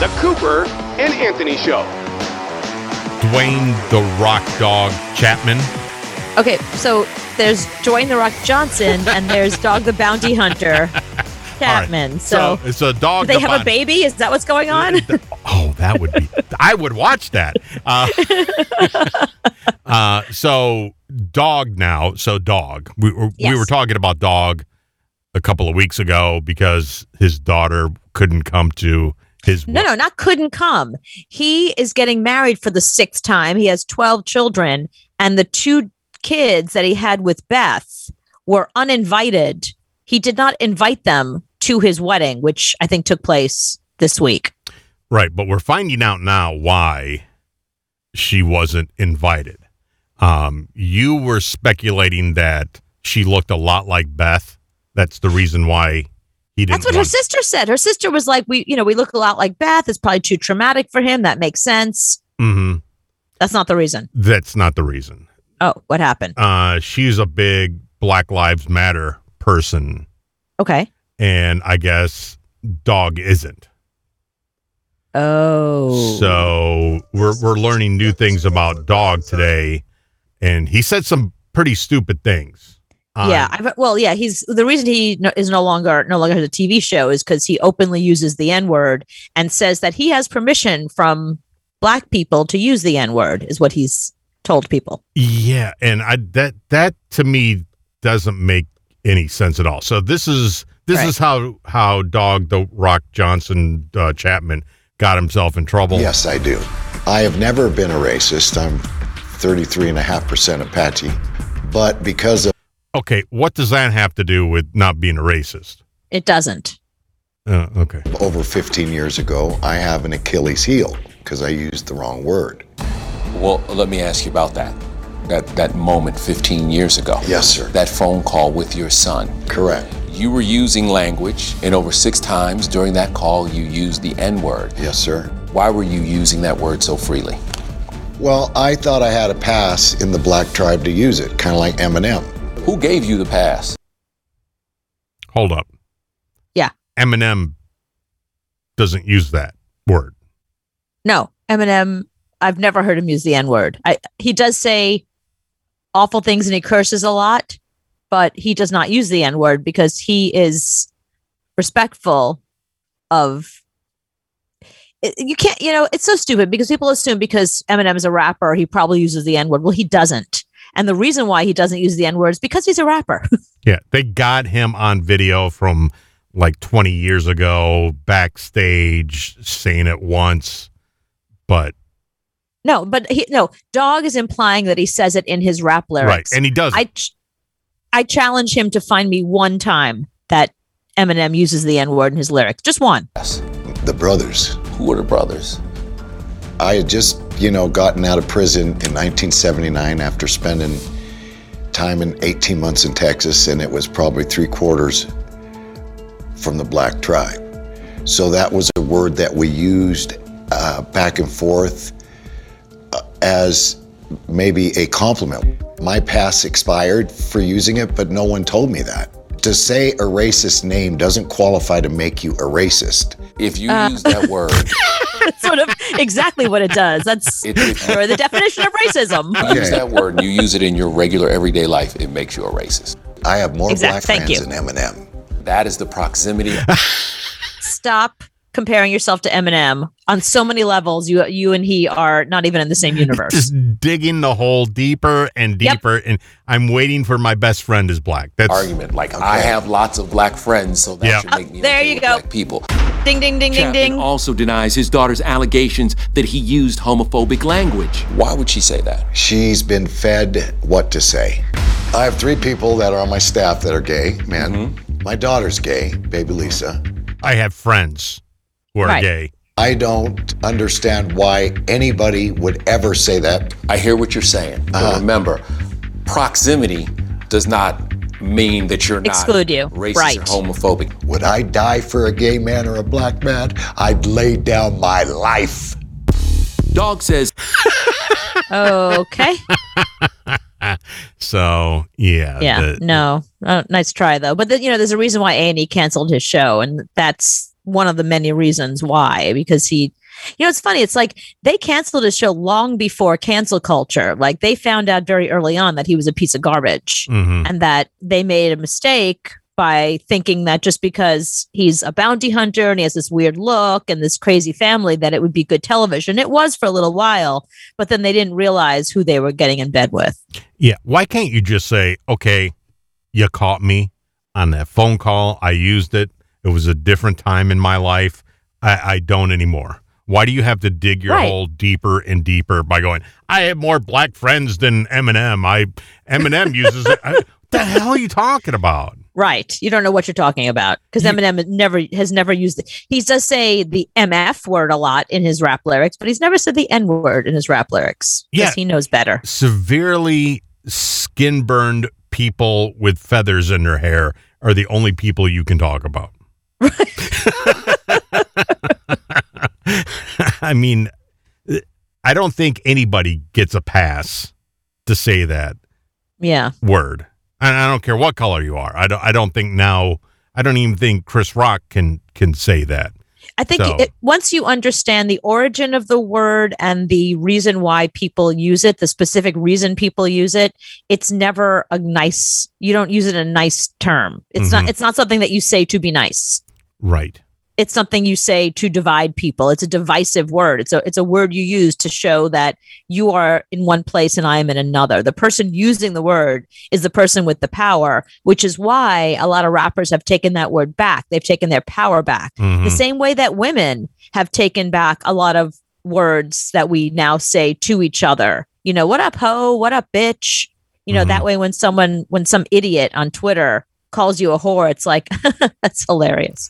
The Cooper and Anthony Show. Dwayne The Rock Dog Chapman. Okay, so there's Dwayne The Rock Johnson and there's Dog the Bounty Hunter Chapman. Right. So it's a dog. Do they have a baby? Is that what's going on? Oh, that would be. I would watch that. So dog now. So dog. We were talking about dog a couple of weeks ago because his daughter couldn't come to his. No, not couldn't come. He is getting married for the 6th time. He has 12 children, and the 2 kids that he had with Beth were uninvited. He did not invite them to his wedding, which I think took place this week. Right, but we're finding out now why she wasn't invited. You were speculating that she looked a lot like Beth. That's the reason why he didn't. That's what her sister said. Her sister was like, we look a lot like Beth. It's probably too traumatic for him. That makes sense. Mm-hmm. That's not the reason. That's not the reason. Oh, what happened? She's a big Black Lives Matter person. Okay. And I guess dog isn't. Oh. So we're learning new things about dog today, and he said some pretty stupid things. He's the reason he is no longer has a TV show is because he openly uses the N-word and says that he has permission from Black people to use the N-word is what he's told people. Yeah, and that to me doesn't make any sense at all. So this is how Dog the Rock Johnson Chapman got himself in trouble. Yes, I do. I have never been a racist. I'm 33.5% Apache, but because of. Okay, what does that have to do with not being a racist? It doesn't. Okay. Over 15 years ago, I have an Achilles heel because I used the wrong word. Well, let me ask you about that. That moment 15 years ago. Yes, sir. That phone call with your son. Correct. You were using language, and over 6 times during that call, you used the N-word. Yes, sir. Why were you using that word so freely? Well, I thought I had a pass in the Black tribe to use it, kind of like Eminem. Who gave you the pass? Hold up. Yeah. Eminem doesn't use that word. No, Eminem, I've never heard him use the N-word. He does say awful things and he curses a lot, but he does not use the N-word because he is respectful of. You can't, it's so stupid because people assume because Eminem is a rapper, he probably uses the N-word. Well, he doesn't. And the reason why he doesn't use the N-word is because he's a rapper. Yeah, they got him on video from like 20 years ago, backstage, saying it once, but... No, Dog is implying that he says it in his rap lyrics. Right, and he doesn't. I challenge him to find me one time that Eminem uses the N-word in his lyrics. Just one. Yes. The brothers. Who were the brothers? I had just, gotten out of prison in 1979 after spending time in 18 months in Texas, and it was probably 3/4 from the Black tribe. So that was a word that we used back and forth as maybe a compliment. My pass expired for using it, but no one told me that. To say a racist name doesn't qualify to make you a racist. If you use that word... That's sort of exactly what it does. That's the definition of racism. You use that word and you use it in your regular everyday life, it makes you a racist. I have more Black fans than Eminem. That is the proximity. Stop comparing yourself to Eminem on so many levels. You and he are not even in the same universe. Just digging the hole deeper and deeper, and I'm waiting for my best friend is Black. That's argument. Like, okay. I have lots of Black friends, so that should make me there you go. Black people. Ding, ding, ding, Chapman ding, ding. also denies his daughter's allegations that he used homophobic language. Why would she say that? She's been fed what to say. I have 3 people that are on my staff that are gay, men. Mm-hmm. My daughter's gay, baby Lisa. I have friends who are gay. I don't understand why anybody would ever say that. I hear what you're saying. But remember, proximity does not mean that you're not racist or homophobic. Would I die for a gay man or a Black man? I'd lay down my life. Dog says. Okay. So, yeah. No. Nice try, though. But, there's a reason why A&E canceled his show, and that's one of the many reasons why, because he, it's funny. It's like they canceled his show long before cancel culture. Like they found out very early on that he was a piece of garbage and that they made a mistake by thinking that just because he's a bounty hunter and he has this weird look and this crazy family, that it would be good television. It was for a little while, but then they didn't realize who they were getting in bed with. Yeah. Why can't you just say, okay, you caught me on that phone call. I used it. It was a different time in my life. I don't anymore. Why do you have to dig your hole deeper and deeper by going, I have more black friends than Eminem. Eminem uses it. What the hell are you talking about? Right. You don't know what you're talking about because Eminem has never used it. He does say the MF word a lot in his rap lyrics, but he's never said the N word in his rap lyrics because he knows better. Severely skin-burned people with feathers in their hair are the only people you can talk about. I mean, I don't think anybody gets a pass to say that word. And I don't care what color you are. I don't even think Chris Rock can say that. I think once you understand the origin of the word and the reason why people use it, the specific reason people use it, it's never you don't use it in a nice term. It's not something that you say to be nice. Right. It's something you say to divide people. It's a divisive word. It's a word you use to show that you are in one place and I am in another. The person using the word is the person with the power, which is why a lot of rappers have taken that word back. They've taken their power back. The same way that women have taken back a lot of words that we now say to each other. What up, ho? What up, bitch? That way when some idiot on Twitter calls you a whore, it's like, that's hilarious.